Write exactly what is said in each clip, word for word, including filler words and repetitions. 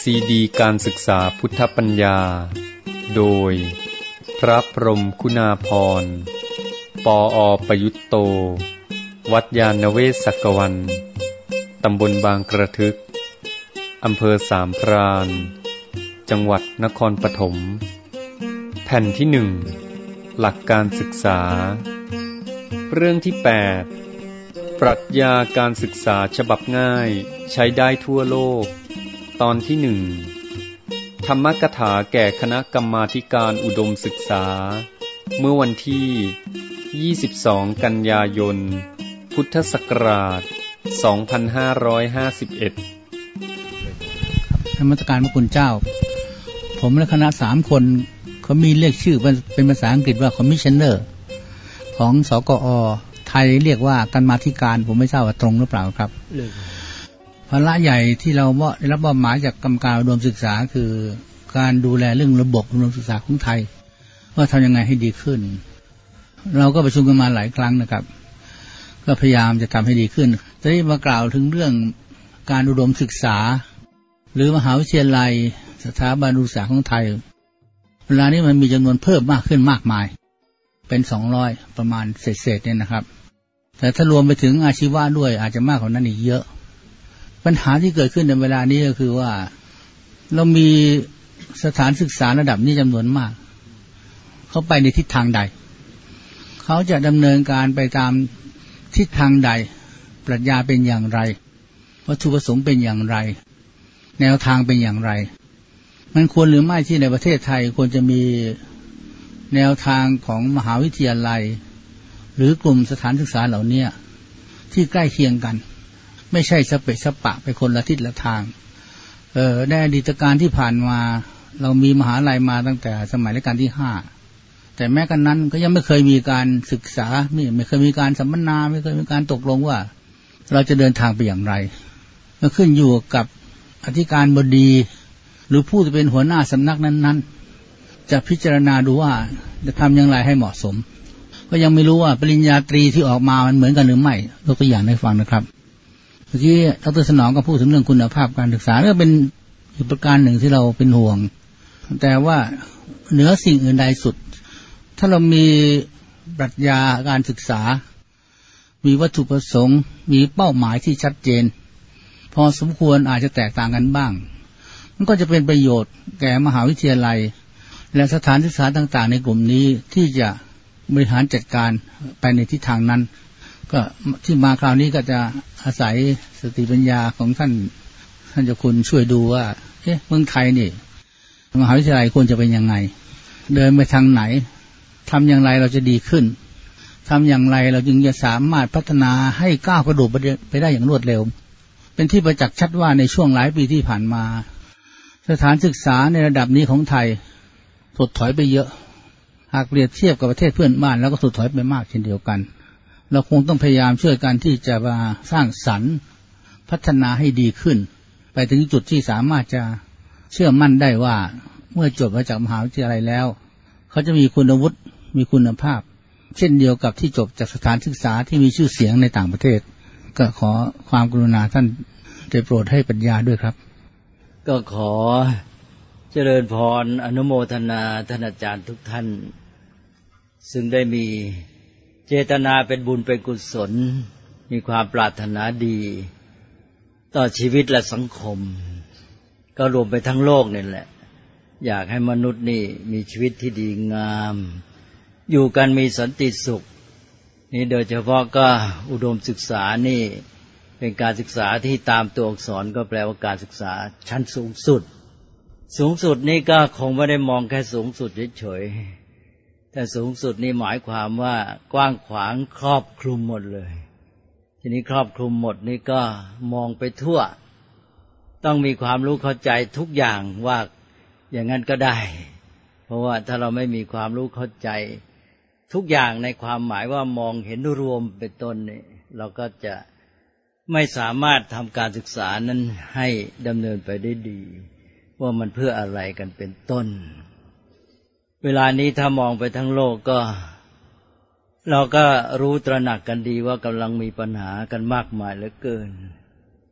ซีดีการศึกษาพุทธปัญญาโดยพระพรหมคุณาภรณ์ปออประยุตโตวัดยาณเวศกวันตำบลบางกระทึกอำเภอสามพรานจังหวัดนครปฐมแผ่นที่หนึ่งหลักการศึกษาเรื่องที่แปดปรัชญาการศึกษาฉบับง่ายใช้ได้ทั่วโลกตอนที่หนึ่งธรรมกถาแก่คณะกรรมาธิการอุดมศึกษาเมื่อวันที่ยี่สิบสองกันยายนพุทธศักราชสองพันห้าร้อยห้าสิบเอ็ดธรรมสการพระคุณเจ้าผมและคณะสามคนเขามีเรียกชื่อเป็นภาษาอังกฤษว่า Commissioner ของสกอ.ไทยเรียกว่าการมาธิการผมไม่ทราบว่าตรงหรือเปล่าครับภาระใหญ่ที่เราได้รับมอบหมายจากกรรมการอุดมศึกษาคือการดูแลเรื่องระบบอุดมศึกษาของไทยว่าทำยังไงให้ดีขึ้นเราก็ประชุมกันมาหลายครั้งนะครับก็พยายามจะทำให้ดีขึ้นจะได้มากล่าวถึงเรื่องการอุดมศึกษาหรือมหาวิทยาลัยสถาบันอุดมศึกษาของไทยเวลานี้มันมีจำนวนเพิ่มมากขึ้นมากมายเป็นสองร้อยประมาณเศษๆเนี่ยนะครับแต่ถ้ารวมไปถึงอาชีวะด้วยอาจจะมากกว่านั้นอีกเยอะปัญหาที่เกิดขึ้นในเวลานี้ก็คือว่าเรามีสถานศึกษาระดับนี้จำนวนมากเขาไปในทิศทางใดเขาจะดำเนินการไปตามทิศทางใดปรัชญาเป็นอย่างไรวัตถุประสงค์เป็นอย่างไรแนวทางเป็นอย่างไรมันควรหรือไม่ที่ในประเทศไทยควรจะมีแนวทางของมหาวิทยาลัยหรือกลุ่มสถานศึกษาเหล่านี้ที่ใกล้เคียงกันไม่ใช่สเปะสปะไปคนละทิศละทางเอ่อในอดีตการที่ผ่านมาเรามีมหาลัยมาตั้งแต่สมัยรัชกาลที่ห้าแต่แม้กันนั้นก็ยังไม่เคยมีการศึกษาไม่ไม่เคยมีการสัมมนาไม่เคยมีการตกลงว่าเราจะเดินทางไปอย่างไรก็ขึ้นอยู่กับอธิการบดีหรือผู้ที่เป็นหัวหน้าสำนักนั้นๆจะพิจารณาดูว่าจะทำอย่างไรให้เหมาะสมก็ยังไม่รู้ว่าปริญญาตรีที่ออกมามันเหมือนกันหรือไม่ยกตัวอย่างให้ฟังนะครับเมื่อกี้ดร.สนองก็พูดถึงเรื่องคุณภาพการศึกษาก็เป็นอีกประการหนึ่งที่เราเป็นห่วงแต่ว่าเหนือสิ่งอื่นใดสุดถ้าเรามีปรัชญาการศึกษามีวัตถุประสงค์มีเป้าหมายที่ชัดเจนพอสมควรอาจจะแตกต่างกันบ้างมันก็จะเป็นประโยชน์แก่มหาวิทยาลัยและสถานศึกษาต่างๆในกลุ่มนี้ที่จะบริหารจัดการไปในทิศทางนั้นก็ที่มาคราวนี้ก็จะอาศัยสติปัญญาของท่านท่านเจ้าคุณช่วยดูว่าเอ๊ะเมืองไทยนี่มหาวิทยาลัยควรจะเป็นยังไงเดินไปทางไหนทำอย่างไรเราจะดีขึ้นทำอย่างไรเราจึงจะสามารถพัฒนาให้ก้าวกระโดดไปได้อย่างรวดเร็วเป็นที่ประจักษ์ชัดว่าในช่วงหลายปีที่ผ่านมาสถานศึกษาในระดับนี้ของไทยถดถอยไปเยอะหากเปรียบเทียบกับประเทศเพื่อนบ้านแล้วก็ถดถอยไปมากเช่นเดียวกันเราคงต้องพยายามช่วยกันที่จะมาสร้างสรรค์พัฒนาให้ดีขึ้นไปถึงจุดที่สามารถจะเชื่อมั่นได้ว่าเมื่อจบมาจากมหาวิทยาลัยแล้วเขาจะมีคุณวุฒิมีคุณภาพเช่นเดียวกับที่จบจากสถานศึกษาที่มีชื่อเสียงในต่างประเทศก็ขอความกรุณาท่านได้โปรดให้ปัญญาด้วยครับก็ขอเจริญพรอนุโมทนาท่านอาจารย์ทุกท่านซึ่งได้มีเจตนาเป็นบุญเป็นกุศลมีความปรารถนาดีต่อชีวิตและสังคมก็รวมไปทั้งโลกนี่แหละอยากให้มนุษย์นี่มีชีวิตที่ดีงามอยู่กันมีสันติสุขนี่โดยเฉพาะก็อุดมศึกษานี่เป็นการศึกษาที่ตามตัวอักษรก็แปลว่าการศึกษาชั้นสูงสุดสูงสุดนี่ก็คงไม่ได้มองแค่สูงสุดเฉยๆแต่สูงสุดนี่หมายความว่ากว้างขวางครอบคลุมหมดเลยทีนี้ครอบคลุมหมดนี่ก็มองไปทั่วต้องมีความรู้เข้าใจทุกอย่างว่าอย่างนั้นก็ได้เพราะว่าถ้าเราไม่มีความรู้เข้าใจทุกอย่างในความหมายว่ามองเห็นรวมเป็นต้นนี่เราก็จะไม่สามารถทำการศึกษานั้นให้ดำเนินไปได้ดีว่ามันเพื่ออะไรกันเป็นต้นเวลานี้ถ้ามองไปทั้งโลกก็เราก็รู้ตระหนักกันดีว่ากำลังมีปัญหากันมากมายเหลือเกิน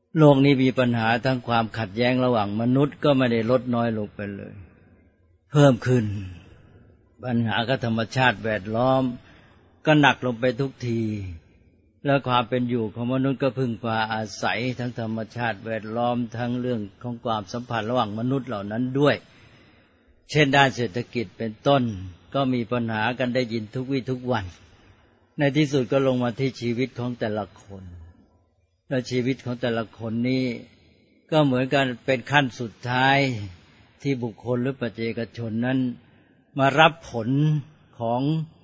โลกนี้มีปัญหาทั้งความขัดแย้งระหว่างมนุษย์ก็ไม่ได้ลดน้อยลงไปเลยเพิ่มขึ้นปัญหากับธรรมชาติแวดล้อมก็หนักลงไปทุกทีแล้วความเป็นอยู่ของมนุษย์ก็พึ่งพาอาศัยทั้งธรรมชาติแวดล้อมทั้งเรื่องของความสัมพันธ์ระหว่างมนุษย์เหล่านั้นด้วยเช่นด้านเศรษฐกิจเป็นต้นก็มีปัญหากันได้ยินทุกวี่ทุกวันในที่สุดก็ลงมาที่ชีวิตของแต่ละคนและชีวิตของแต่ละคนนี้ก็เหมือนกันเป็นขั้นสุดท้ายที่บุคคลหรือปัจเจกชนนั้นมารับผลของ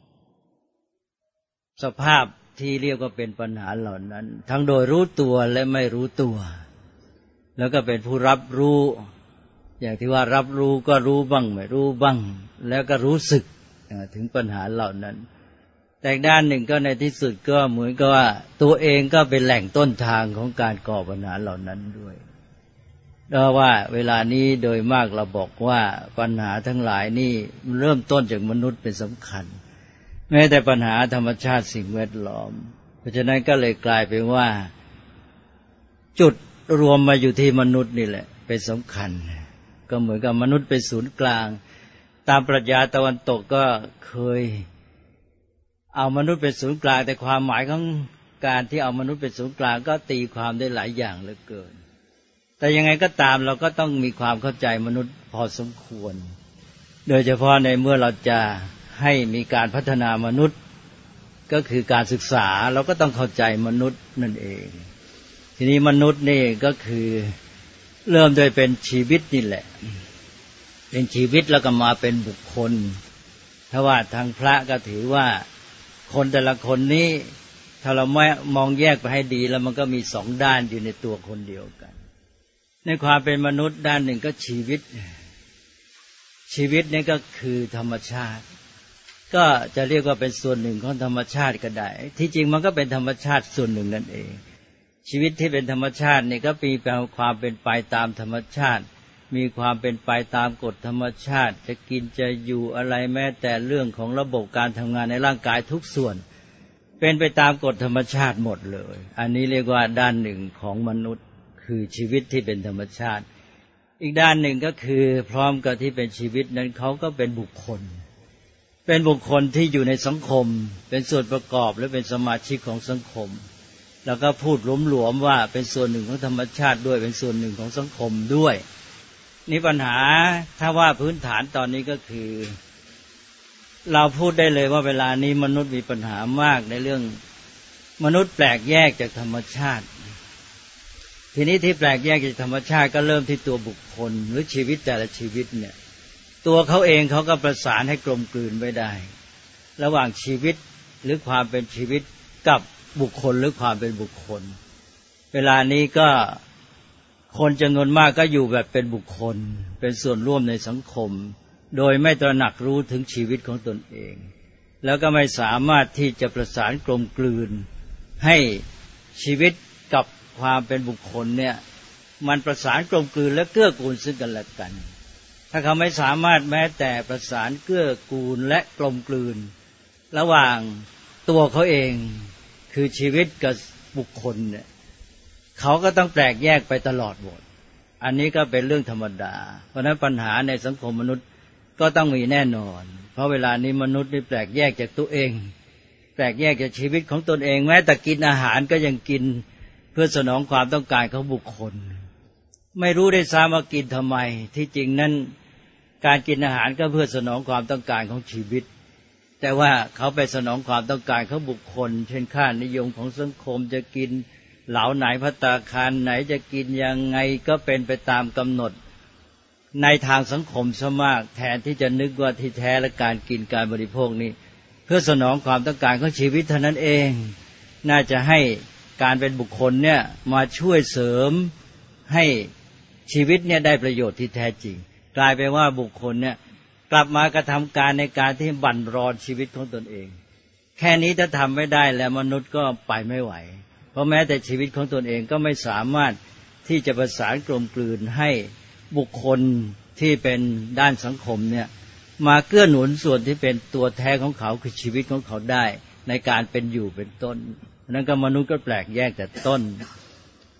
สภาพที่เรียกว่าเป็นปัญหาเหล่านั้นทั้งโดยรู้ตัวและไม่รู้ตัวแล้วก็เป็นผู้รับรู้อย่างที่ว่ารับรู้ก็รู้บ้างไม่รู้บ้างแล้วก็รู้สึกถึงปัญหาเหล่านั้นแต่ด้านหนึ่งก็ในที่สุดก็เหมือนกับว่าตัวเองก็เป็นแหล่งต้นทางของการก่อปัญหาเหล่านั้นด้วยเพราะว่าเวลานี้โดยมากเราบอกว่าปัญหาทั้งหลายนี่เริ่มต้นจากมนุษย์เป็นสำคัญแม้แต่ปัญหาธรรมชาติสิ่งแวดล้อมเพราะฉะนั้นก็เลยกลายเป็นว่าจุดรวมมาอยู่ที่มนุษย์นี่แหละเป็นสำคัญก็เหมือนกับมนุษย์เป็นศูนย์กลางตามปรัชญาตะวันตกก็เคยเอามนุษย์เป็นศูนย์กลางแต่ความหมายของการที่เอามนุษย์เป็นศูนย์กลางก็ตีความได้หลายอย่างเหลือเกินแต่ยังไงก็ตามเราก็ต้องมีความเข้าใจมนุษย์พอสมควรโดยเฉพาะในเมื่อเราจะให้มีการพัฒนามนุษย์ก็คือการศึกษาเราก็ต้องเข้าใจมนุษย์นั่นเองทีนี้มนุษย์นี่ก็คือเริ่มโดยเป็นชีวิตนี่แหละเป็นชีวิตแล้วก็มาเป็นบุคคลถ้าว่าทางพระก็ถือว่าคนแต่ละคนนี้ถ้าเราไม่มองแยกไปให้ดีแล้วมันก็มีสองด้านอยู่ในตัวคนเดียวกันในความเป็นมนุษย์ด้านหนึ่งก็ชีวิตชีวิตนี่ก็คือธรรมชาติก็จะเรียกว่าเป็นส่วนหนึ่งของธรรมชาติก็ได้ที่จริงมันก็เป็นธรรมชาติส่วนหนึ่งนั่นเองชีวิตที่เป็นธรรมชาตินี่ก็มีความเป็นไปตามธรรมชาติมีความเป็นไปตามกฎธรรมชาติจะกินจะอยู่อะไรแม้แต่เรื่องของระบบการทำงานในร่างกายทุกส่วนเป็นไปตามกฎธรรมชาติหมดเลยอันนี้เรียกว่าด้านหนึ่งของมนุษย์คือชีวิตที่เป็นธรรมชาติอีกด้านหนึ่งก็คือพร้อมกับที่เป็นชีวิตนั้นเขาก็เป็นบุคคลเป็นบุคคลที่อยู่ในสังคมเป็นส่วนประกอบและเป็นสมาชิกของสังคมแล้วก็พูดหลวมๆว่าเป็นส่วนหนึ่งของธรรมชาติด้วยเป็นส่วนหนึ่งของสังคมด้วยนี่ปัญหาถ้าว่าพื้นฐานตอนนี้ก็คือเราพูดได้เลยว่าเวลานี้มนุษย์มีปัญหามากในเรื่องมนุษย์แปลกแยกจากธรรมชาติทีนี้ที่แปลกแยกจากธรรมชาติก็เริ่มที่ตัวบุคคลหรือชีวิตแต่ละชีวิตเนี่ยตัวเขาเองเขาก็ประสานให้กลมกลืนไว้ได้ระหว่างชีวิตหรือความเป็นชีวิตกับบุคคลหรือความเป็นบุคคลเวลานี้ก็คนจำนวนมากก็อยู่แบบเป็นบุคคลเป็นส่วนร่วมในสังคมโดยไม่ตระหนักรู้ถึงชีวิตของตนเองแล้วก็ไม่สามารถที่จะประสานกลมกลืนให้ชีวิตกับความเป็นบุคคลเนี่ยมันประสานกลมกลืนและเกื้อกูลซึ่งกันและกันถ้าเขาไม่สามารถแม้แต่ประสานเกื้อกูลและกลมกลืนระหว่างตัวเขาเองคือชีวิตกับบุคคลเนี่ยเขาก็ต้องแปลกแยกไปตลอดหมดอันนี้ก็เป็นเรื่องธรรมดาเพราะฉะนั้นปัญหาในสังคมมนุษย์ก็ต้องมีแน่นอนเพราะเวลานี้มนุษย์นี่แปลกแยกจากตัวเองแปลกแยกจากชีวิตของตนเองแม้แต่กินอาหารก็ยังกินเพื่อสนองความต้องการของบุคคลไม่รู้ได้ซ้ำว่ากินทำไมที่จริงนั้นการกินอาหารก็เพื่อสนองความต้องการของชีวิตแต่ว่าเขาไปสนองความต้องการของบุคคลเช่นค่านิยมของสังคมจะกินเหลาไหนภัตตาคารไหนจะกินยังไงก็เป็นไปตามกำหนดในทางสังคมซะมากแทนที่จะนึกว่าที่แท้และการกินการบริโภคนี้เพื่อสนองความต้องการของชีวิตเท่านั้นเองน่าจะให้การเป็นบุคคลเนี่ยมาช่วยเสริมให้ชีวิตเนี่ยได้ประโยชน์ที่แท้จริงกลายเป็นว่าบุคคลเนี่ยกลับมากระทำการในการที่บั่นรอนชีวิตของตนเองแค่นี้ถ้าทำไม่ได้แล้วมนุษย์ก็ไปไม่ไหวเพราะแม้แต่ชีวิตของตนเองก็ไม่สามารถที่จะประสานกลมกลืนให้บุคคลที่เป็นด้านสังคมเนี่ยมาเกื้อหนุนส่วนที่เป็นตัวแท้ของเขาคือชีวิตของเขาได้ในการเป็นอยู่เป็นต้นนั้นก็มนุษย์ก็แปลกแยกแต่ต้น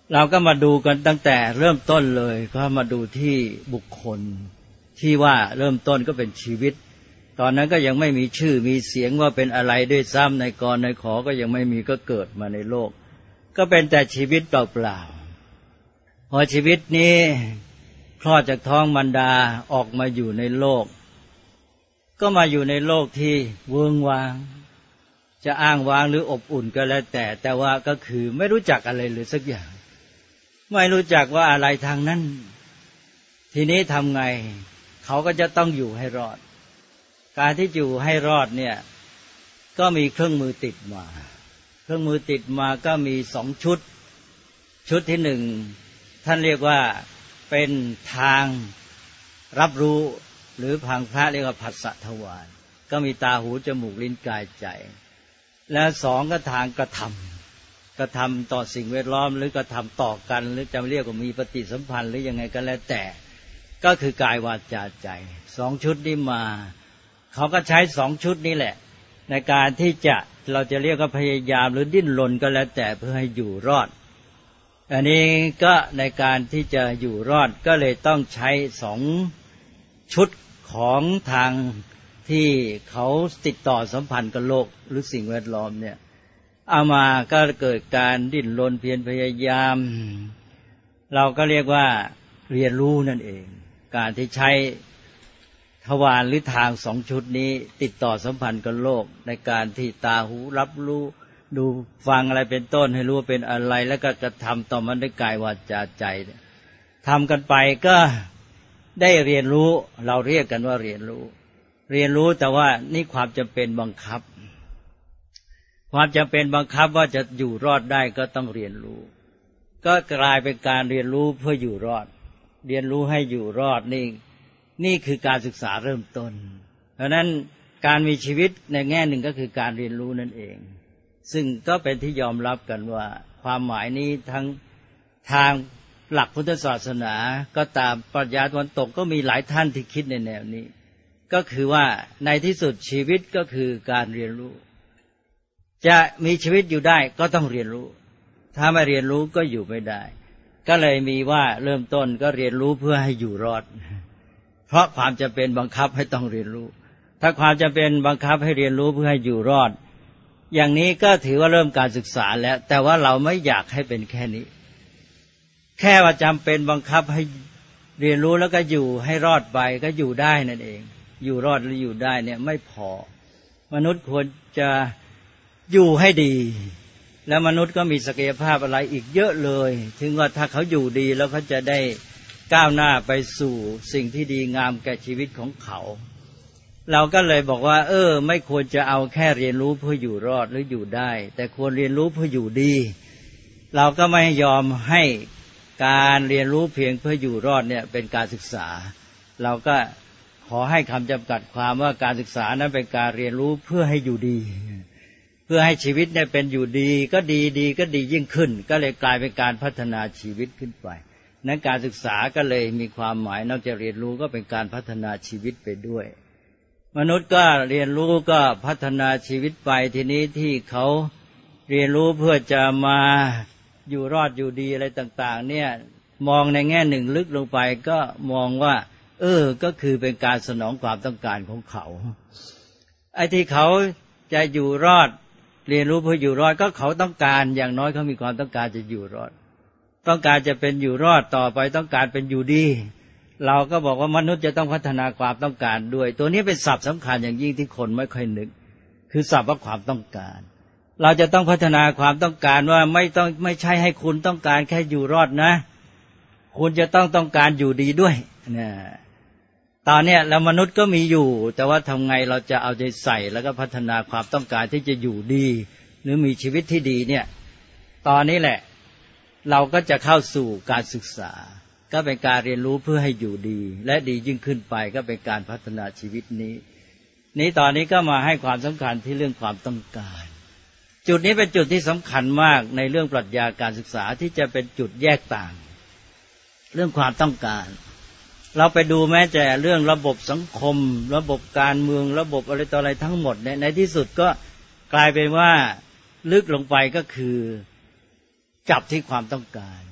เราก็มาดูกันตั้งแต่เริ่มต้นเลยก็มาดูที่บุคคลที่ว่าเริ่มต้นก็เป็นชีวิตตอนนั้นก็ยังไม่มีชื่อมีเสียงว่าเป็นอะไรด้วยซ้ำในกรในขอก็ยังไม่มีก็เกิดมาในโลกก็เป็นแต่ชีวิตเปล่าๆพอชีวิตนี้คลอดจากท้องมารดาออกมาอยู่ในโลกก็มาอยู่ในโลกที่เวิ้งว้างจะอ้างว้างหรืออบอุ่นก็แล้วแต่แต่ว่าก็คือไม่รู้จักอะไรเลยสักอย่างไม่รู้จักว่าอะไรทางนั้นทีนี้ทำไงเขาก็จะต้องอยู่ให้รอดการที่อยู่ให้รอดเนี่ยก็มีเครื่องมือติดมาเครื่องมือติดมาก็มีสองชุดชุดที่หนึ่งท่านเรียกว่าเป็นทางรับรู้หรือทางพระเรียกว่าผัสสะทวารก็มีตาหูจมูกลิ้นกายใจและสองก็ทางกระทำกระทำต่อสิ่งแวดล้อมหรือกระทำต่อกันหรือจะเรียกว่ามีปฏิสัมพันธ์หรือยังไงก็แล้วแต่ก็คือกายวาจาใจสองชุดนี้มาเขาก็ใช้สองชุดนี้แหละในการที่จะเราจะเรียกว่าพยายามหรือดิ้นรนก็แล้วแต่เพื่อให้อยู่รอดอันนี้ก็ในการที่จะอยู่รอดก็เลยต้องใช้สองชุดของทางที่เขาติดต่อสัมพันธ์กับโลกหรือสิ่งแวดล้อมเนี่ยเอามาก็เกิดการดิ้นรนเพียรพยายามเราก็เรียกว่าเรียนรู้นั่นเองการที่ใช้ทวารหรือทางสองชุดนี้ติดต่อสัมพันธ์กับโลกในการที่ตาหูรับรู้ดูฟังอะไรเป็นต้นให้รู้ว่าเป็นอะไรแล้วก็กระทำต่อมันด้วยกายวาจาใจทำกันไปก็ได้เรียนรู้เราเรียกกันว่าเรียนรู้เรียนรู้แต่ว่านี่ความจำเป็นบังคับความจำเป็นบังคับว่าจะอยู่รอดได้ก็ต้องเรียนรู้ก็กลายเป็นการเรียนรู้เพื่ออยู่รอดเรียนรู้ให้อยู่รอดนี่นี่คือการศึกษาเริ่มต้นเพราะนั้นการมีชีวิตในแง่หนึ่งก็คือการเรียนรู้นั่นเองซึ่งก็เป็นที่ยอมรับกันว่าความหมายนี้ทั้งทางหลักพุทธศาสนาก็ตามปรัชญาตะวันตกก็มีหลายท่านที่คิดในแนวนี้ก็คือว่าในที่สุดชีวิตก็คือการเรียนรู้จะมีชีวิตอยู่ได้ก็ต้องเรียนรู้ถ้าไม่เรียนรู้ก็อยู่ไม่ได้ก็เลยมีว่าเริ่มต้นก็เรียนรู้เพื่อให้อยู่รอดเพราะความจำเป็นบังคับให้ต้องเรียนรู้ถ้าความจำเป็นบังคับให้เรียนรู้เพื่อให้อยู่รอดอย่างนี้ก็ถือว่าเริ่มการศึกษาแล้วแต่ว่าเราไม่อยากให้เป็นแค่นี้แค่ว่าจำเป็นบังคับให้เรียนรู้แล้วก็อยู่ให้รอดไปก็อยู่ได้นั่นเองอยู่รอดหรืออยู่ได้เนี่ยไม่พอมนุษย์ควรจะอยู่ให้ดีแล้วมนุษย์ก็มีศักยภาพอะไรอีกเยอะเลยถึงว่าถ้าเขาอยู่ดีแล้วเขาจะได้ก้าวหน้าไปสู่สิ่งที่ดีงามแก่ชีวิตของเขาเราก็เลยบอกว่าเออไม่ควรจะเอาแค่เรียนรู้เพื่ออยู่รอดหรืออยู่ได้แต่ควรเรียนรู้เพื่ออยู่ดีเราก็ไม่ยอมให้การเรียนรู้เพียงเพื่ออยู่รอดเนี่ยเป็นการศึกษาเราก็ขอให้คำจำกัดความว่าการศึกษานั้นเป็นการเรียนรู้เพื่อให้อยู่ดีเพื่อให้ชีวิตเนี่ยเป็นอยู่ดีก็ดีดีก็ดียิ่งขึ้นก็เลยกลายเป็นการพัฒนาชีวิตขึ้นไปนั้นการศึกษาก็เลยมีความหมายนอกจากเรียนรู้ก็เป็นการพัฒนาชีวิตไปด้วยมนุษย์ก็เรียนรู้ก็พัฒนาชีวิตไปทีนี้ที่เขาเรียนรู้เพื่อจะมาอยู่รอดอยู่ดีอะไรต่างๆเนี่ยมองในแง่หนึ่งลึกลงไปก็มองว่าเออก็คือเป็นการสนองความต้องการของเขาไอ้ที่เขาจะอยู่รอดเรียนรู้เพื่ออยู่รอดก็เขาต้องการอย่างน้อยเขามีความต้องการจะอยู่รอดต้องการจะเป็นอยู่รอดต่อไปต้องการเป็นอยู่ดีเราก็บอกว่ามนุษย์จะต้องพัฒนาความต้องการด้วยตัวนี้เป็นศัพท์สำคัญอย่างยิ่งที่คนไม่ค่อยนึกคือศัพท์ว่าความต้องการเราจะต้องพัฒนาความต้องการว่าไม่ต้องไม่ใช่ให้คุณต้องการแค่อยู่รอดนะคุณจะต้องต้องการอยู่ดีด้วยเนี่ยตอนนี้แล้วมนุษย์ก็มีอยู่แต่ว่าทำไงเราจะเอาใจใส่แล้วก็พัฒนาความต้องการที่จะอยู่ดีหรือมีชีวิตที่ดีเนี่ยตอนนี้แหละเราก็จะเข้าสู่การศึกษาก็เป็นการเรียนรู้เพื่อให้อยู่ดีและดียิ่งขึ้นไปก็เป็นการพัฒนาชีวิตนี้นี้ตอนนี้ก็มาให้ความสำคัญที่เรื่องความต้องการจุดนี้เป็นจุดที่สำคัญมากในเรื่องปรัชญาการศึกษาที่จะเป็นจุดแยกต่างเรื่องความต้องการเราไปดูแม้แต่เรื่องระบบสังคมระบบการเมืองระบบอะไรต่ออะไรทั้งหมดในที่สุดก็กลายเป็นว่าลึกลงไปก็คือจับที่ความต้องการ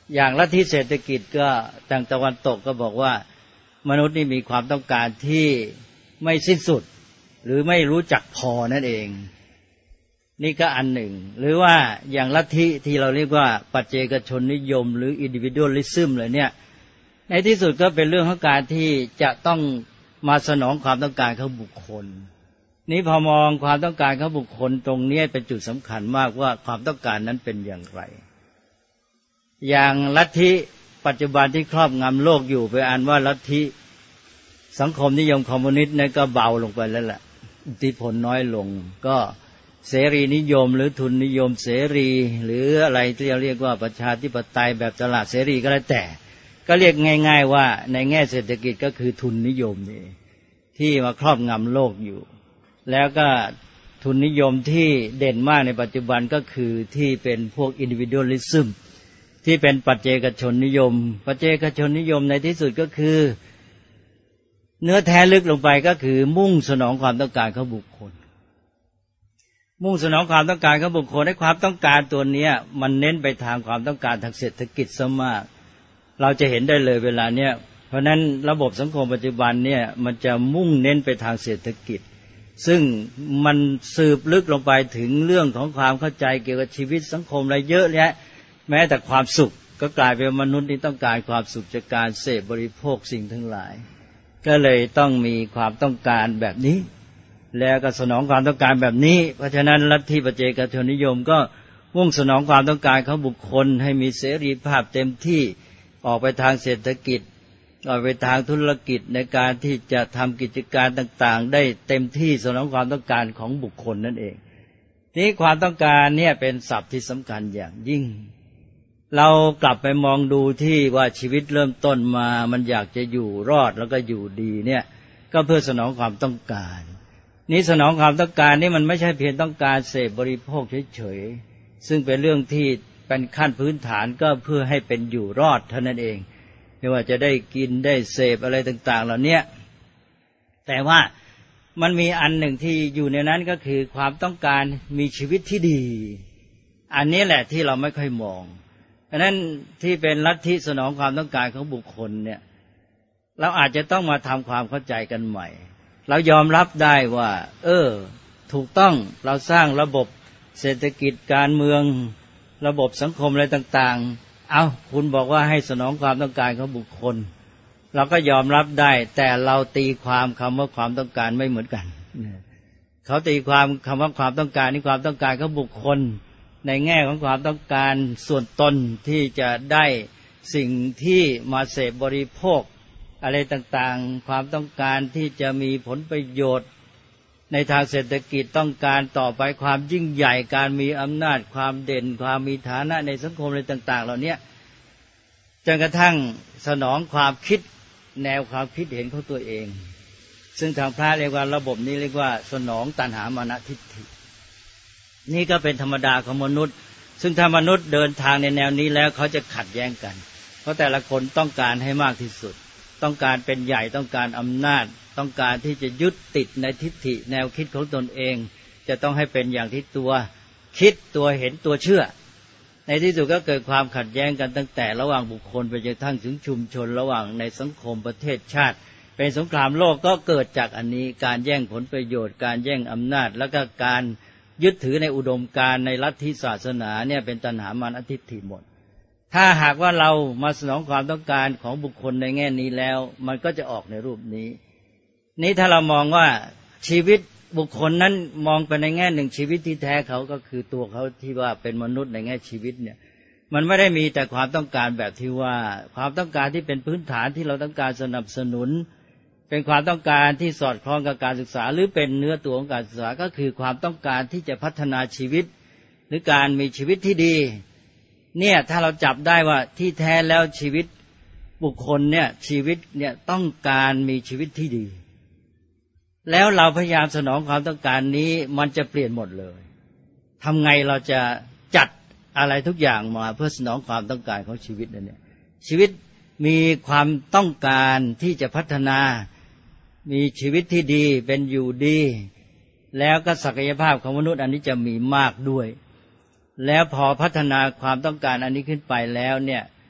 อย่างลัทธิเศรษฐกิจก็ทางตะวันตกก็บอกว่ามนุษย์นี่มีความต้องการที่ไม่สิ้นสุดหรือไม่รู้จักพอนั่นเองนี่ก็อันหนึ่งหรือว่าอย่างลัทธิที่เราเรียกว่าปัจเจกชนนิยมหรือ individualism เลยเนี่ยในที่สุดก็เป็นเรื่องของการที่จะต้องมาสนองความต้องการของบุคคลนี้พอมองความต้องการของบุคคลตรงนี้เป็นจุดสำคัญมากว่าความต้องการนั้นเป็นอย่างไรอย่างลัทธิปัจจุบันที่ครอบงำโลกอยู่ไปอ่านว่าลัทธิสังคมนิยมคอมมิวนิสต์นั้นก็เบาลงไปแล้วแหละอิทธิพลน้อยลงก็เสรีนิยมหรือทุนนิยมเสรีหรืออะไรที่เราเรียกว่าประชาธิปไตยแบบตลาดเสรีก็แล้วแต่ก็เรียกง่ายๆว่าในแง่เศรษฐกิจก็คือทุนนิยมนี่ที่มาครอบงำโลกอยู่แล้วก็ทุนนิยมที่เด่นมากในปัจจุบันก็คือที่เป็นพวก individualism ที่เป็นปัจเจกชนนิยมปัจเจกชนนิยมในที่สุดก็คือเนื้อแท้ลึกลงไปก็คือมุ่งสนองความต้องการของบุคคลมุ่งสนองความต้องการของบุคคลให้ความต้องการตัวนี้มันเน้นไปทางความต้องการทางเศรษฐกิจซะมากเราจะเห็นได้เลยเวลาเนี้ยเพราะนั้นระบบสังคมปัจจุบันเนี่ยมันจะมุ่งเน้นไปทางเศรษฐกิจซึ่งมันสืบลึกลงไปถึงเรื่องของความเข้าใจเกี่ยวกับชีวิตสังคมอะไรเยอะแยะแม้แต่ความสุขก็กลายเป็นมนุษย์ที่ต้องการความสุขจากการเสพบริโภคสิ่งทั้งหลายก็เลยต้องมีความต้องการแบบนี้แล้วก็สนองความต้องการแบบนี้เพราะฉะนั้นลัทธิปัจเจกชนนิยมก็มุ่งสนองความต้องการของบุคคลให้มีเสรีภาพเต็มที่ออกไปทางเศรษฐกิจออกไปทางธุรกิจในการที่จะทำกิจการต่างๆได้เต็มที่สนองความต้องการของบุคคลนั่นเองนี้ความต้องการเนี่ยเป็นศัพท์ที่สำคัญอย่างยิ่งเรากลับไปมองดูที่ว่าชีวิตเริ่มต้นมามันอยากจะอยู่รอดแล้วก็อยู่ดีเนี่ยก็เพื่อสนองความต้องการนี้สนองความต้องการนี่มันไม่ใช่เพียงต้องการเสพบริโภคเฉยๆซึ่งเป็นเรื่องที่เป็นขั้นพื้นฐานก็เพื่อให้เป็นอยู่รอดเท่านั้นเองไม่ว่าจะได้กินได้เสพอะไรต่างๆเหล่านี้แต่ว่ามันมีอันหนึ่งที่อยู่ในนั้นก็คือความต้องการมีชีวิตที่ดีอันนี้แหละที่เราไม่ค่อยมองเพราะนั้นที่เป็นลัทธิสนองความต้องการของบุคคลเนี่ยเราอาจจะต้องมาทำความเข้าใจกันใหม่เรายอมรับได้ว่าเออถูกต้องเราสร้างระบบเศรษฐกิจการเมืองระบบสังคมอะไรต่างๆเอาคุณบอกว่าให้สนองความต้องการของบุคคลเราก็ยอมรับได้แต่เราตีความคำว่าความต้องการไม่เหมือนกันเขาตีความคำว่าความต้องการนี่ความต้องการของบุคคลในแง่ของความต้องการส่วนตนที่จะได้สิ่งที่มาเสพบริโภคอะไรต่างๆความต้องการที่จะมีผลประโยชน์ในทางเศรษฐกิจต้องการต่อไปความยิ่งใหญ่การมีอำนาจความเด่นความมีฐานะในสังคมอะไรต่างๆเหล่านี้จนกระทั่งสนองความคิดแนวความคิดเห็นของตัวเองซึ่งทางพระเรียกว่าระบบนี้เรียกว่าสนองตัณหามานะทิฏฐินี่ก็เป็นธรรมดาของมนุษย์ซึ่งถ้ามนุษย์เดินทางในแนวนี้แล้วเขาจะขัดแย้งกันเพราะแต่ละคนต้องการให้มากที่สุดต้องการเป็นใหญ่ต้องการอำนาจต้องการที่จะยึดติดในทิฏฐิแนวคิดของตนเองจะต้องให้เป็นอย่างที่ตัวคิดตัวเห็นตัวเชื่อในที่สุดก็เกิดความขัดแย้งกันตั้งแต่ระหว่างบุคคลไปจนกระทั่งถึงชุมชนระหว่างในสังคมประเทศชาติเป็นสงครามโลกก็เกิดจากอันนี้การแย่งผลประโยชน์การแย่งอำนาจแล้วก็การยึดถือในอุดมการณ์ในลัทธิศาสนาเนี่ยเป็นตัณหามานะทิฏฐิหมดถ้าหากว่าเรามาสนองความต้องการของบุคคลในแง่นี้แล้วมันก็จะออกในรูปนี้นี้ถ้าเรามองว่าชีวิตบุคคลนั้นมองไปในแง่หนึ่งชีวิตที่แท้เขาก็คือตัวเขาที่ว่าเป็นมนุษย์ในแง่ชีวิตเนี่ยมันไม่ได้มีแต่ความต้องการแบบที่ว่าความต้องการที่เป็นพื้นฐานที่เราต้องการสนับสนุนเป็นความต้องการที่สอดคล้องกับการศึกษาหรือเป็นเนื้อตัวของการศึกษาก็คือความต้องการที่จะพัฒนาชีวิตหรือการมีชีวิตที่ดีเนี่ยถ้าเราจับได้ว่าที่แท้แล้วชีวิตบุคคลเนี่ยชีวิตเนี่ยต้องการมีชีวิตที่ดีแล้วเราพยายามสนองความต้องการนี้มันจะเปลี่ยนหมดเลยทำไงเราจะจัดอะไรทุกอย่างมาเพื่อสนองความต้องการของชีวิตนั่นเนี่ยชีวิตมีความต้องการที่จะพัฒนามีชีวิตที่ดีเป็นอยู่ดีแล้วก็ศักยภาพของมนุษย์อันนี้จะมีมากด้วยแล้วพอพัฒนาความต้องการอันนี้ขึ้นไปแล้วเนี่ย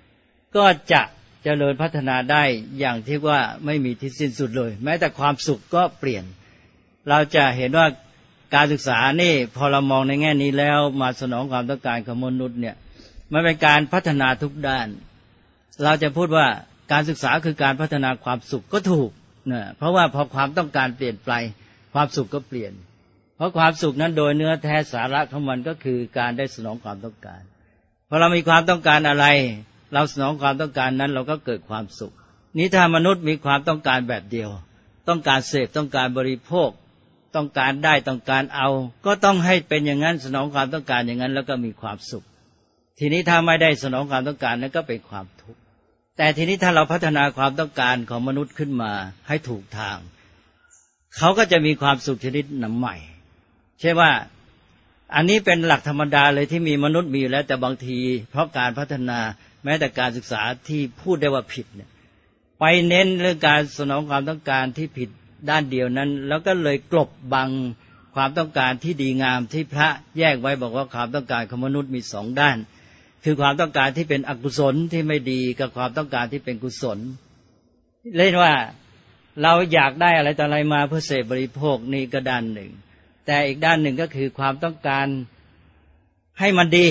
ก็จะเจริญพัฒนาได้อย่างที่ว่าไม่มีที่สิ้นสุดเลยแม้แต่ความสุขก็เปลี่ยนเราจะเห็นว่าการศึกษานี่พอเรามองในแง่นี้แล้วมาสนองความต้องการของมนุษย์เนี่ยมันเป็นการพัฒนาทุกด้านเราจะพูดว่าการศึกษาคือการพัฒนาความสุขก็ถูกนะเพราะว่าพอความต้องการเปลี่ยนไปความสุขก็เปลี่ยนเพราะความสุขนั้นโดยเนื้อแท้สาระของมันก็คือการได้สนองความต้องการพอเรามีความต้องการอะไรเราสนองความต้องการนั้นเราก็เกิดความสุขนี้ถ้ามนุษย์มีความต้องการแบบเดียวต้องการเสพต้องการบริโภคต้องการได้ต้องการเอาก็ต้องให้เป็นอย่างนั้นสนองความต้องการอย่างนั้นแล้วก็มีความสุขทีนี้ถ้าไม่ได้สนองความต้องการนั้นก็เป็นความทุกข์แต่ทีนี้ถ้าเราพัฒนาความต้องการของมนุษย์ขึ้นมาให้ถูกทางเขาก็จะมีความสุขชนิดหนใหม่ใช่ว่าอันนี้เป็นหลักธรรมดาเลยที่มีมนุษย์มีอยู่แล้วแต่บางทีเพราะการพัฒนาแม้แต่การศึกษาที่พูดได้ว่าผิดเนี่ยไปเน้นเรื่องการสนองความต้องการที่ผิดด้านเดียวนั้นแล้วก็เลยกลบบังความต้องการที่ดีงามที่พระแยกไว้บอกว่าความต้องการของมนุษย์มีสองด้านคือความต้องการที่เป็นอกุศลที่ไม่ดีกับความต้องการที่เป็นกุศลเล่นว่าเราอยากได้อะไรต่ออะไรมาเพื่อเสพบริโภคนี่ก็ด้านหนึ่งแต่อีกด้านหนึ่งก็คือความต้องการให้มันดี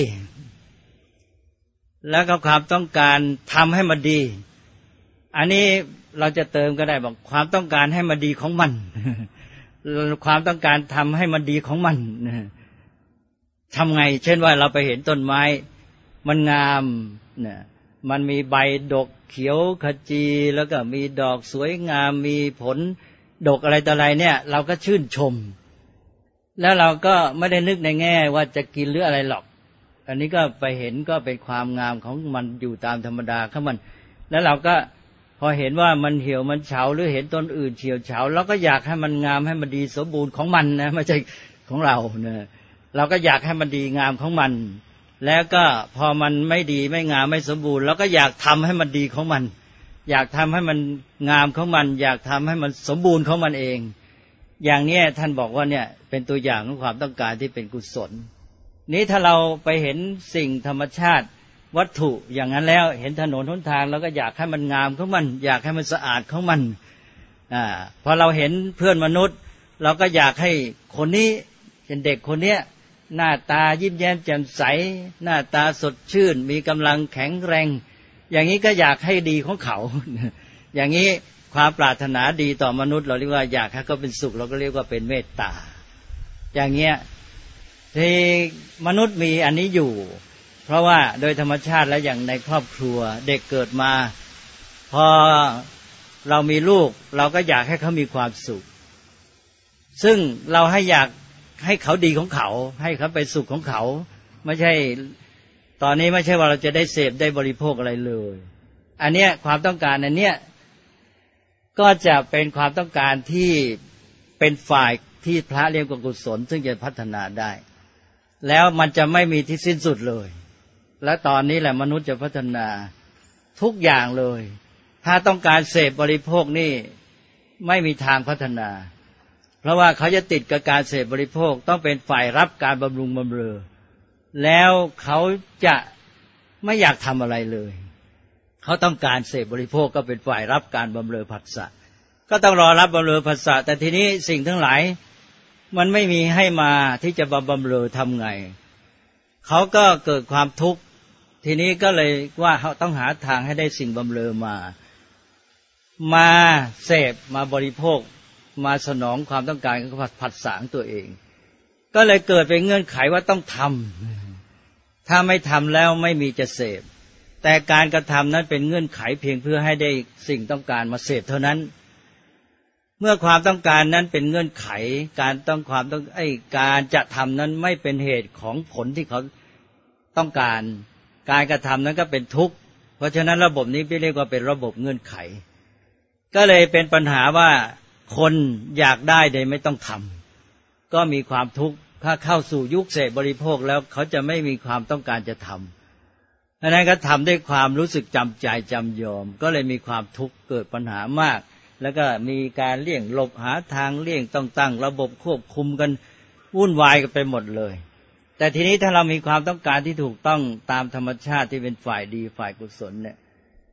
แล้วก็ความต้องการทำให้มันดีอันนี้เราจะเติมก็ได้บอกความต้องการให้มันดีของมันความต้องการทำให้มันดีของมันทำไงเช่นว่าเราไปเห็นต้นไม้มันงามเนี่ยมันมีใบดกเขียวขจีแล้วก็มีดอกสวยงามมีผลดกอะไรต่ออะไรเนี่ยเราก็ชื่นชมแล้วเราก็ไม่ได้นึกในแง่ว่าจะกินหรืออะไรหรอกอันนี้ก็ไปเห็นก็เป็นความงามของมันอยู่ตามธรรมดาของมันแล้วเราก็พอเห็นว่ามันเหี่ยวมันเฉาหรือเห็นต้นอื่นเหี่ยวเฉาเราก็อยากให้มันงามให้มันดีสมบูรณ์ของมันนะไม่ใช่ของเราเนี่ยเราก็อยากให้มันดีงามของมันแล้วก็พอมันไม่ดีไม่งามไม่สมบูรณ์เราก็อยากทำให้มันดีของมันอยากทำให้มันงามของมันอยากทำให้มันสมบูรณ์ของมันเองอย่างนี้ท่านบอกว่าเนี่ยเป็นตัวอย่างของความต้องการที่เป็นกุศลนี้ถ้าเราไปเห็นสิ่งธรรมชาติวัตถุอย่างนั้นแล้วเห็นถนนหนทางเราก็อยากให้มันงามของมันอยากให้มันสะอาดของมันอ่าพอเราเห็นเพื่อนมนุษย์เราก็อยากให้คนนี้เป็นเด็กคนเนี้ยหน้าตายิ้มแย้มแจ่มใสหน้าตาสดชื่นมีกำลังแข็งแรงอย่างนี้ก็อยากให้ดีของเขาอย่างนี้ความปรารถนาดีต่อมนุษย์เราเรียกว่าอยากให้เขาเป็นสุขเราก็เรียกว่าเป็นเมตตาอย่างเงี้ยที่มนุษย์มีอันนี้อยู่เพราะว่าโดยธรรมชาติและอย่างในครอบครัวเด็กเกิดมาพอเรามีลูกเราก็อยากให้เขามีความสุขซึ่งเราให้อยากให้เขาดีของเขาให้เขาไปสุขของเขาไม่ใช่ตอนนี้ไม่ใช่ว่าเราจะได้เสพได้บริโภคอะไรเลยอันเนี้ยความต้องการอันเนี้ยก็จะเป็นความต้องการที่เป็นฝ่ายที่พระเรียกว่ากุศลซึ่งจะพัฒนาได้แล้วมันจะไม่มีที่สิ้นสุดเลยและตอนนี้แหละมนุษย์จะพัฒนาทุกอย่างเลยถ้าต้องการเสพบริโภคนี่ไม่มีทางพัฒนาเพราะว่าเขาจะติดกับการเสพบริโภคต้องเป็นฝ่ายรับการบำรุงบำเรอแล้วเขาจะไม่อยากทำอะไรเลยเขาต้องการเสพบริโภคก็เป็นฝ่ายรับการบำเรอผัสสะก็ต้องรอรับบำเรอผัสสะแต่ทีนี้สิ่งทั้งหลายมันไม่มีให้มาที่จะบำเรอทำไงเขาก็เกิดความทุกข์ทีนี้ก็เลยว่าเขาต้องหาทางให้ได้สิ่งบำเรอมามาเสพมาบริโภคมาสนองความต้องการของผัสสะของตัวเองก็เลยเกิดเป็นเงื่อนไขว่าต้องทำถ้าไม่ทำแล้วไม่มีจะเสพแต่การกระทำนั้นเป็นเงื่อนไขเพียงเพื่อให้ได้สิ่งต้องการมาเสพเท่านั้นเมื่อความต้องการนั้นเป็นเงื่อนไขการต้องความต้องไอ้การจะทำนั้นไม่เป็นเหตุของผลที่เขาต้องการการกระทำนั้นก็เป็นทุกข์เพราะฉะนั้นระบบนี้เรียกว่าเป็นระบบเงื่อนไขก็เลยเป็นปัญหาว่าคนอยากได้โดยไม่ต้องทำก็มีความทุกข์ถ้าเข้าสู่ยุคเสพบริโภคแล้วเขาจะไม่มีความต้องการจะทำดังนั้นก็ทำด้วยความรู้สึกจำใจจำยอมก็เลยมีความทุกข์เกิดปัญหามากแล้วก็มีการเลี่ยงหลบหาทางเลี่ยงต้องตั้งระบบควบคุมกันวุ่นวายกันไปหมดเลยแต่ทีนี้ถ้าเรามีความต้องการที่ถูกต้องตามธรรมชาติที่เป็นฝ่ายดีฝ่ายกุศลเนี่ย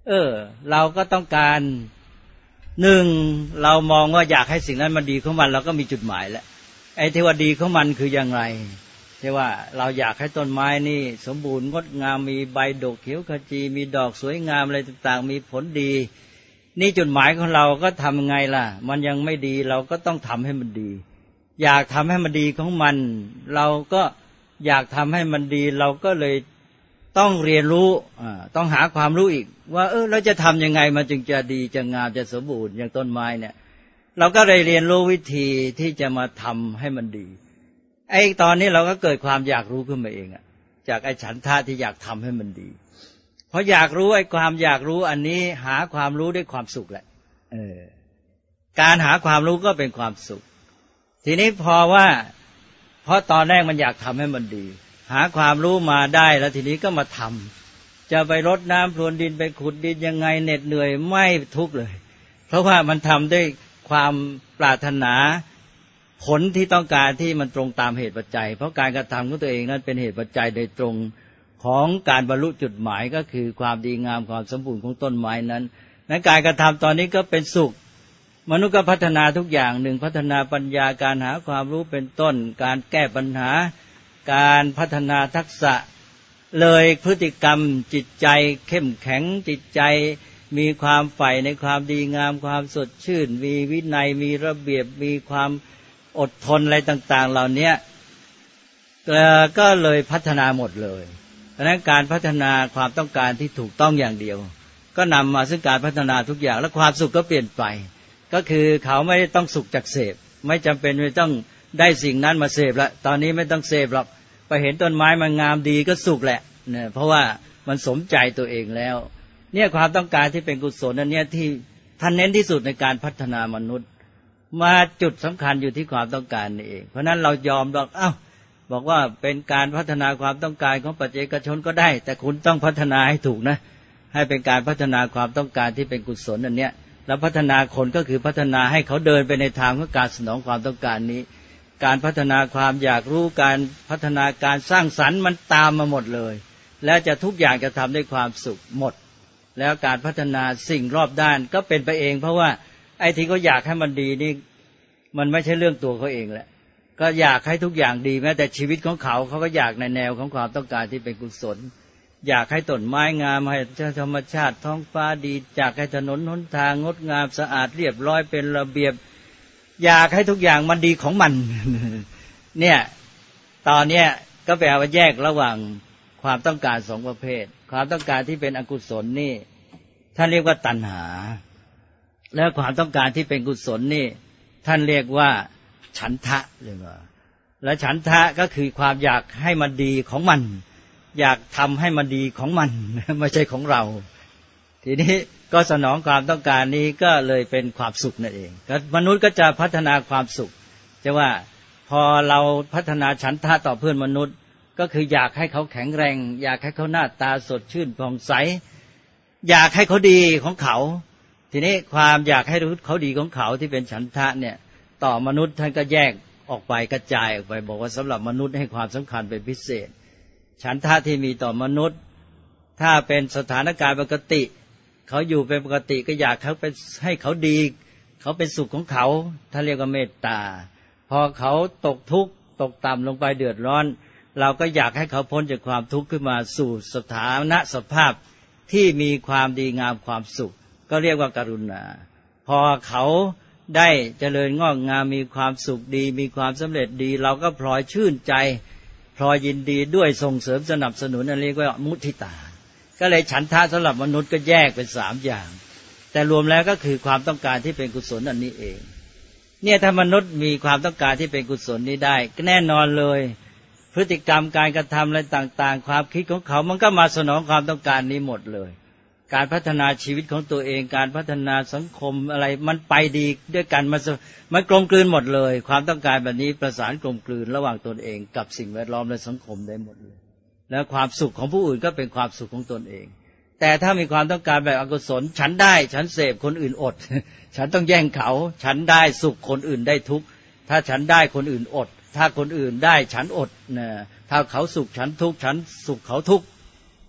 เออเราก็ต้องการหนึ่งเรามองว่าอยากให้สิ่งนั้นมันดีของมันเราก็มีจุดหมายแล้วไอ้ที่ว่าดีของมันคืออย่างไรที่ว่าเราอยากให้ต้นไม้นี่สมบูรณ์งดงามมีใบดกเขียวขจีมีดอกสวยงามอะไรต่างๆมีผลดีนี่จุดหมายของเราก็ทำไงล่ะมันยังไม่ดีเราก็ต้องทำให้มันดีอยากทำให้มันดีของมันเราก็อยากทำให้มันดีเราก็เลยต้องเรียนรู้อ่าต้องหาความรู้อีกว่าเออเราจะทำยังไงมันจึงจะดีจะงามจะสมบูรณ์อย่างต้นไม้เนี่ยเราก็เลยเรียนรู้วิธีที่จะมาทำให้มันดีไอ้ตอนนี้เราก็เกิดความอยากรู้ขึ้นมาเองอ่ะจากไอ้ฉันทะที่อยากทำให้มันดีเพราะอยากรู้ไอ้ความอยากรู้อันนี้หาความรู้ด้วยความสุขแหละเออการหาความรู้ก็เป็นความสุขทีนี้พอว่าเพราะตอนแรกมันอยากทำให้มันดีหาความรู้มาได้แล้วทีนี้ก็มาทำจะไปรดน้ำพรวนดินไปขุดดินยังไงเหน็ดเหนื่อยไม่ทุกข์เลยเพราะว่ามันทำด้วยความปรารถนาผลที่ต้องการที่มันตรงตามเหตุปัจจัยเพราะการกระทำของตัวเองนั้นเป็นเหตุปัจจัยโดยตรงของการบรรลุจุดหมายก็คือความดีงามความสมบูรณ์ของต้นไม้นั้นนั้นการกระทำตอนนี้ก็เป็นสุขมนุษย์ก็พัฒนาทุกอย่างหนึ่งพัฒนาปัญญาการหาความรู้เป็นต้นการแก้ปัญหาการพัฒนาทักษะเลยพฤติกรรมจิตใจเข้มแข็งจิตใจมีความใฝ่ในความดีงามความสดชื่นมีวินัยมีระเบียบมีความอดทนอะไรต่างๆเหล่านี้ก็เลยพัฒนาหมดเลยดังนั้นการพัฒนาความต้องการที่ถูกต้องอย่างเดียวก็นำมาซึ่งการพัฒนาทุกอย่างและความสุขก็เปลี่ยนไปก็คือเขาไม่ได้ต้องสุขจากเสพไม่จำเป็นไม่ต้องได้สิ่งนั้นมาเสพละตอนนี้ไม่ต้องเสพหรอกไปเห็นต้นไม้มันงามดีก็สุขแหละเนี่ยเพราะว่ามันสมใจตัวเองแล้วเนี่ยความต้องการที่เป็นกุศลอันนี้ที่ท่านเน้นที่สุดในการพัฒนามนุษย์มาจุดสำคัญอยู่ที่ความต้องการนี่เองเพราะนั้นเรายอมบอกเอ้าบอกว่าเป็นการพัฒนาความต้องการของปัจเจกชนก็ได้แต่คุณต้องพัฒนาให้ถูกนะให้เป็นการพัฒนาความต้องการที่เป็นกุศลอันเนี้ยแล้วพัฒนาคนก็คือพัฒนาให้เขาเดินไปในทางของการสนองความต้องการนี้การพัฒนาความอยากรู้การพัฒนาการสร้างสรรค์มันตามมาหมดเลยแล้วจะทุกอย่างจะทำด้วยความสุขหมดแล้วการพัฒนาสิ่งรอบด้านก็เป็นไปเองเพราะว่าไอ้ที่เขาอยากให้มันดีนี่มันไม่ใช่เรื่องตัวเขาเองแหละก็อยากให้ทุกอย่างดีแม้แต่ชีวิตของเขาเขาก็อยากในแนวของความต้องการที่เป็นกุศลอยากให้ต้นไม้งามให้ธรรมชาติท้องฟ้าดีอยากให้ถนนหนทางงดงามสะอาดเรียบร้อยเป็นระเบียบอยากให้ทุกอย่างมันดีของมันเนี่ยตอนเนี้ยก็แปลว่าแยกระหว่างความต้องการสองประเภทความต้องการที่เป็นอกุศลนี่ท่านเรียกว่าตัณหาแล้วความต้องการที่เป็นกุศลนี่ท่านเรียกว่าฉันทะเลยว่าและฉันทะก็คือความอยากให้มันดีของมันอยากทำให้มันดีของมันไม่ใช่ของเราทีนี้ก็สนองความต้องการนี้ก็เลยเป็นความสุขนั่นเองมนุษย์ก็จะพัฒนาความสุขจะว่าพอเราพัฒนาฉันทะต่อเพื่อนมนุษย์ก็คืออยากให้เขาแข็งแรงอยากให้เขาหน้าตาสดชื่นผ่องใสอยากให้เขาดีของเขาทีนี้ความอยากให้เขาดีของเขาที่เป็นฉันทะเนี่ยต่อมนุษย์ท่านก็แยกออกไปกระจายออกไปบอกว่าสำหรับมนุษย์ให้ความสำคัญเป็นพิเศษฉันทะที่มีต่อมนุษย์ถ้าเป็นสถานการณ์ปกติเขาอยู่เป็นปกติก็อยากเขาเป็นให้เขาดีเขาเป็นสุขของเขาท่านเรียกว่าเมตตาพอเขาตกทุกข์ตกต่ำลงไปเดือดร้อนเราก็อยากให้เขาพ้นจากความทุกข์ขึ้นมาสู่สถานะสภาพที่มีความดีงามความสุขก็เรียกว่ากรุณาพอเขาได้เจริญงอกงามมีความสุขดีมีความสำเร็จดีเราก็พลอยชื่นใจพลอยยินดีด้วยส่งเสริมสนับสนุนอันเรียกว่ามุทิตาก็เลยฉันทะสำหรับมนุษย์ก็แยกเป็นสามอย่างแต่รวมแล้วก็คือความต้องการที่เป็นกุศลอันนี้เองเนี่ยถ้ามนุษย์มีความต้องการที่เป็นกุศลนี้ได้ก็แน่นอนเลยพฤติกรรมการกระทำอะไรต่างๆความคิดของเขามันก็มาสนองความต้องการนี้หมดเลยการพัฒนาชีวิตของตัวเองการพัฒนาสังคมอะไรมันไปดีด้วยกันมันมันกลมกลืนหมดเลยความต้องการแบบนี้ประสานกลมกลืนระหว่างตนเองกับสิ่งแวดล้อมและสังคมได้หมดเลยแล้วความสุขของผู้อื่นก็เป็นความสุขของตนเองแต่ถ้ามีความต้องการแบบอกุศลฉันได้ฉันเสพคนอื่นอดฉันต้องแย่งเขาฉันได้สุขคนอื่นได้ทุกข์ถ้าฉันได้คนอื่นอดถ้าคนอื่นได้ฉันอดนะถ้าเขาสุขฉันทุกข์ฉันสุขเขาทุกข์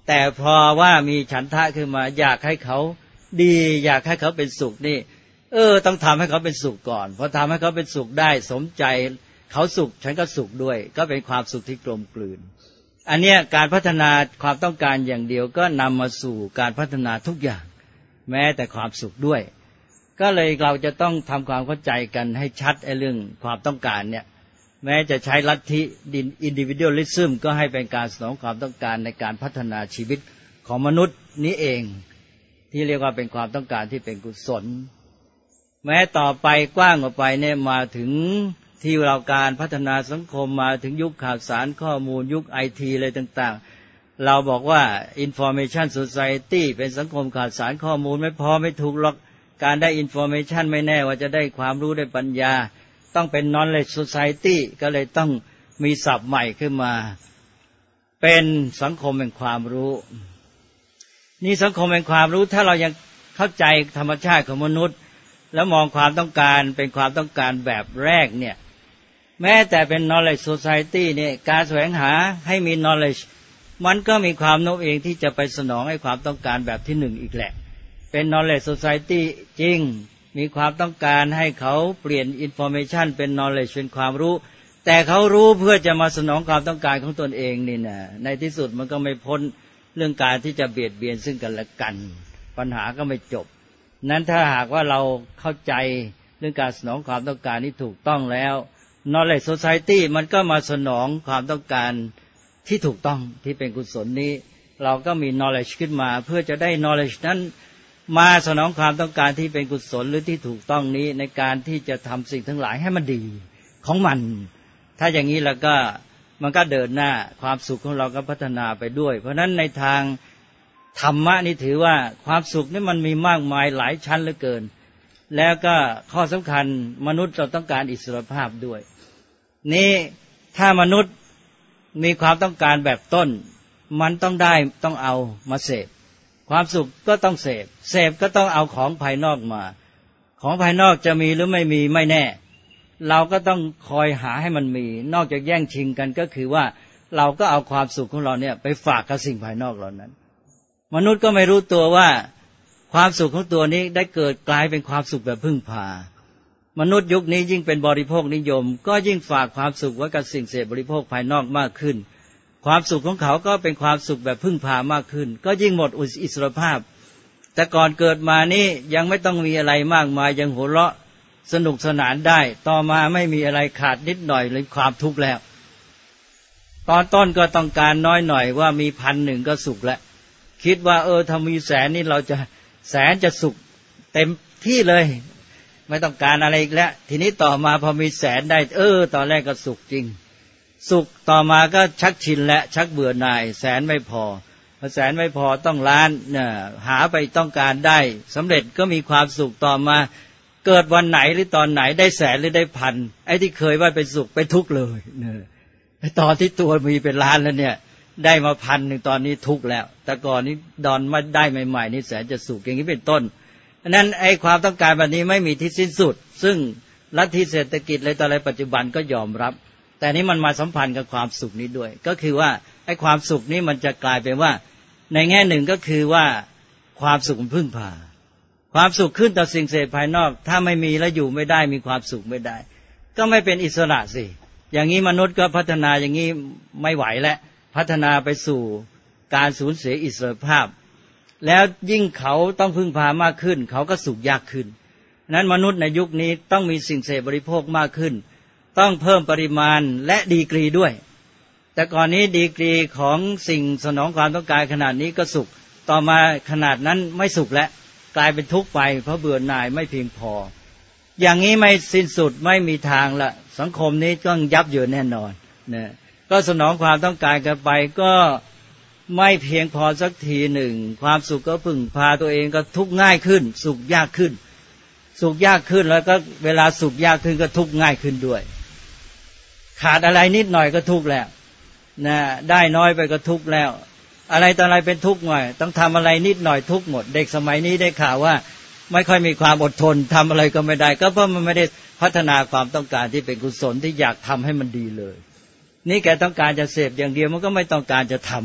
แต่พอว่ามีฉันทะขึ้นมาอยากให้เขาดีอยากให้เขาเป็นสุขนี่เออต้องทำให้เขาเป็นสุขก่อนพอทำให้เขาเป็นสุขได้สมใจเขาสุขฉันก็สุขด้วยก็เป็นความสุขที่กลมกลืนอันเนี้ยการพัฒนาความต้องการอย่างเดียวก็นำมาสู่การพัฒนาทุกอย่างแม้แต่ความสุขด้วยก็เลยเราจะต้องทำความเข้าใจกันให้ชัดไอ้เรื่องความต้องการเนี่ยแม้จะใช้ลัทธิอินดิวิวดัลลิซึมก็ให้เป็นการสนองความต้องการในการพัฒนาชีวิตของมนุษย์นี้เองที่เรียกว่าเป็นความต้องการที่เป็นกุศลแม้ต่อไปกว้างออกไปเนี่ยมาถึงที่เราการพัฒนาสังคมมาถึงยุคข่าวสารข้อมูลยุคไอทีอะไรต่างๆเราบอกว่า Information Society เป็นสังคมข่าวสารข้อมูลไม่พอไม่ถูกหรอกการได้ Information ไม่แน่ว่าจะได้ความรู้ได้ปัญญาต้องเป็น Knowledge Society ก็เลยต้องมีศัพท์ใหม่ขึ้นมาเป็นสังคมแห่งความรู้นี่สังคมแห่งความรู้ถ้าเรายังเข้าใจธรรมชาติของมนุษย์แล้วมองความต้องการเป็นความต้องการแบบแรกเนี่ยแม้แต่เป็น knowledge society เนี่ยการแสวงหาให้มี knowledge มันก็มีความโน้มเองที่จะไปสนองให้ความต้องการแบบที่หนึ่งอีกแหละเป็น knowledge society จริงมีความต้องการให้เขาเปลี่ยน information เป็น knowledge เป็นความรู้แต่เขารู้เพื่อจะมาสนองความต้องการของตนเองนี่นะในที่สุดมันก็ไม่พ้นเรื่องการที่จะเบียดเบียนซึ่งกันและกันปัญหาก็ไม่จบนั้นถ้าหากว่าเราเข้าใจเรื่องการสนองความต้องการนี้ถูกต้องแล้ว knowledge society มันก็มาสนองความต้องการที่ถูกต้องที่เป็นกุศลนี้เราก็มี knowledge ขึ้นมาเพื่อจะได้ knowledge นั้นมาสนองความต้องการที่เป็นกุศลหรือที่ถูกต้องนี้ในการที่จะทำสิ่งทั้งหลายให้มันดีของมันถ้าอย่างนี้แล้วก็มันก็เดินหน้าความสุขของเราก็พัฒนาไปด้วยเพราะฉะนั้นในทางธรรมะนี่ถือว่าความสุขนี่มันมีมากมายหลายชั้นเหลือเกินแล้วก็ข้อสำคัญมนุษย์เราต้องการอิสรภาพด้วยนี่ถ้ามนุษย์มีความต้องการแบบต้นมันต้องได้ต้องเอามาเสพความสุขก็ต้องเสพเสพก็ต้องเอาของภายนอกมาของภายนอกจะมีหรือไม่มีไม่แน่เราก็ต้องคอยหาให้มันมีนอกจากแย่งชิงกันก็คือว่าเราก็เอาความสุขของเราเนี่ยไปฝากกับสิ่งภายนอกเหล่านั้นมนุษย์ก็ไม่รู้ตัวว่าความสุขของตัวนี้ได้เกิดกลายเป็นความสุขแบบพึ่งพามนุษย์ยุคนี้ยิ่งเป็นบริโภคนิยมก็ยิ่งฝากความสุขไว้กับสิ่งเสพบริโภคภายนอกมากขึ้นความสุขของเขาก็เป็นความสุขแบบพึ่งพามากขึ้นก็ยิ่งหมดอิสรภาพแต่ก่อนเกิดมานี่ยังไม่ต้องมีอะไรมากมายยังหัวเราะสนุกสนานได้ต่อมาไม่มีอะไรขาดนิดหน่อยเลยความทุกข์แล้วตอนต้นก็ต้องการน้อยหน่อยว่ามีพันหนึ่งก็สุขแล้วคิดว่าเออถ้ามีแสนนี่เราจะแสนจะสุขเต็มที่เลยไม่ต้องการอะไรอีกแล้วทีนี้ต่อมาพอมีแสนได้เออตอนแรกก็สุขจริงสุขต่อมาก็ชักชินและชักเบื่อหน่ายแสนไม่พอพอแสนไม่พอต้องล้านเนี่ยหาไปต้องการได้สำเร็จก็มีความสุขต่อมาเกิดวันไหนหรือตอนไหนได้แสนหรือได้พันไอ้ที่เคยว่าเป็นสุขไปทุกข์เลยเนี่ยไอ้ตอนที่ตัวมีเป็นล้านแล้วเนี่ยได้มาพันหนึ่งตอนนี้ทุกข์แล้วแต่ก่อนนี้ดอนมาได้ใหม่ๆนี่แสนจะสุขอย่างนี้เป็นต้นฉะนั้นไอ้ความต้องการแบบนี้ไม่มีที่สิ้นสุดซึ่งลัทธิเศรษฐกิจอะไรต่ออะไรปัจจุบันก็ยอมรับแต่นี้มันมาสัมพันธ์กับความสุขนี้ด้วยก็คือว่าไอ้ความสุขนี้มันจะกลายเป็นว่าในแง่หนึ่งก็คือว่าความสุขมันพึ่งพาความสุขขึ้นต่อสิ่งเสพภายนอกถ้าไม่มีแล้วอยู่ไม่ได้มีความสุขไม่ได้ก็ไม่เป็นอิสระสิอย่างนี้มนุษย์ก็พัฒนาอย่างนี้ไม่ไหวแล้วพัฒนาไปสู่การสูญเสียอิสรภาพแล้วยิ่งเขาต้องพึ่งพามากขึ้นเขาก็สุขยากขึ้นนั้นมนุษย์ในยุคนี้ต้องมีสิ่งเสพบริโภคมากขึ้นต้องเพิ่มปริมาณและดีกรีด้วยแต่ก่อนนี้ดีกรีของสิ่งสนองความต้องการขนาดนี้ก็สุขต่อมาขนาดนั้นไม่สุขและกลายเป็นทุกข์ไปเพราะเบื่อหน่ายไม่เพียงพออย่างนี้ไม่สิ้นสุดไม่มีทางละสังคมนี้ต้องยับเยินแน่นอนนะก็สนองความต้องการกันไปก็ไม่เพียงพอสักทีหนึ่งความสุขก็พึ่งพาตัวเองก็ทุกข์ง่ายขึ้นสุขยากขึ้นสุขยากขึ้นแล้วก็เวลาสุขยากขึ้นก็ทุกข์ง่ายขึ้นด้วยขาดอะไรนิดหน่อยก็ทุกข์แล้วนะได้น้อยไปก็ทุกข์แล้วอะไรต่ออะไรเป็นทุกข์หน่อยต้องทำอะไรนิดหน่อยทุกข์หมดเด็กสมัยนี้ได้ข่าวว่าไม่ค่อยมีความอดทนทำอะไรก็ไม่ได้ก็เพราะมันไม่ได้พัฒนาความต้องการที่เป็นกุศลที่อยากทำให้มันดีเลยนี่แกต้องการจะเสพอย่างเดียวมันก็ไม่ต้องการจะท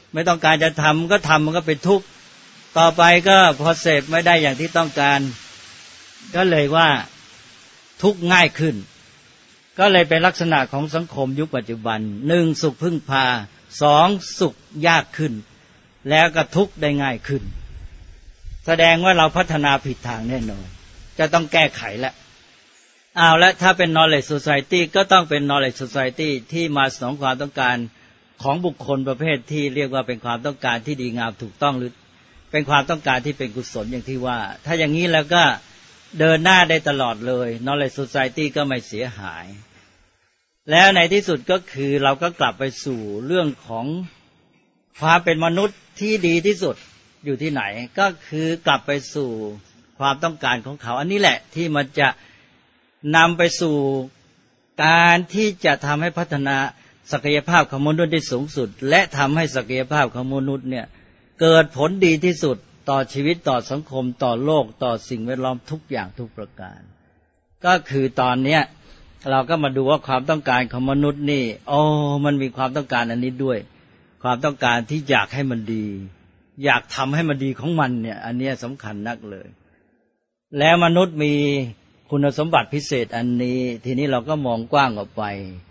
ไม่ต้องการจะทำก็ทำมันก็เป็นทุกข์ต่อไปก็พอเสพไม่ได้อย่างที่ต้องการก็เลยว่าทุกข์ง่ายขึ้นก็เลยเป็นลักษณะของสังคมยุคปัจจุบันหนึ่งสุขพึ่งพาสองสุขยากขึ้นแล้วก็ทุกข์ได้ง่ายขึ้นแสดงว่าเราพัฒนาผิดทางแน่นอนจะต้องแก้ไขแล้วเอาละถ้าเป็น knowledge society ก็ต้องเป็น knowledge society ที่มาสนองความต้องการของบุคคลประเภทที่เรียกว่าเป็นความต้องการที่ดีงามถูกต้องหรือเป็นความต้องการที่เป็นกุศลอย่างที่ว่าถ้าอย่างนี้แล้วก็เดินหน้าได้ตลอดเลย knowledge society ก็ไม่เสียหายแล้วในที่สุดก็คือเราก็กลับไปสู่เรื่องของความเป็นมนุษย์ที่ดีที่สุดอยู่ที่ไหนก็คือกลับไปสู่ความต้องการของเขาอันนี้แหละที่มันจะนำไปสู่การที่จะทำให้พัฒนาศักยภาพของมนุษย์ได้สูงสุดและทำให้ศักยภาพของมนุษย์เนี่ยเกิดผลดีที่สุดต่อชีวิตต่อสังคมต่อโลกต่อสิ่งแวดล้อมทุกอย่างทุกประการก็คือตอนเนี้ยเราก็มาดูว่าความต้องการของมนุษย์นี่โอ้มันมีความต้องการอันนี้ด้วยความต้องการที่อยากให้มันดีอยากทำให้มันดีของมันเนี่ยอันนี้สำคัญนักเลยแล้วมนุษย์มีคุณสมบัติพิเศษอันนี้ทีนี้เราก็มองกว้างออกไป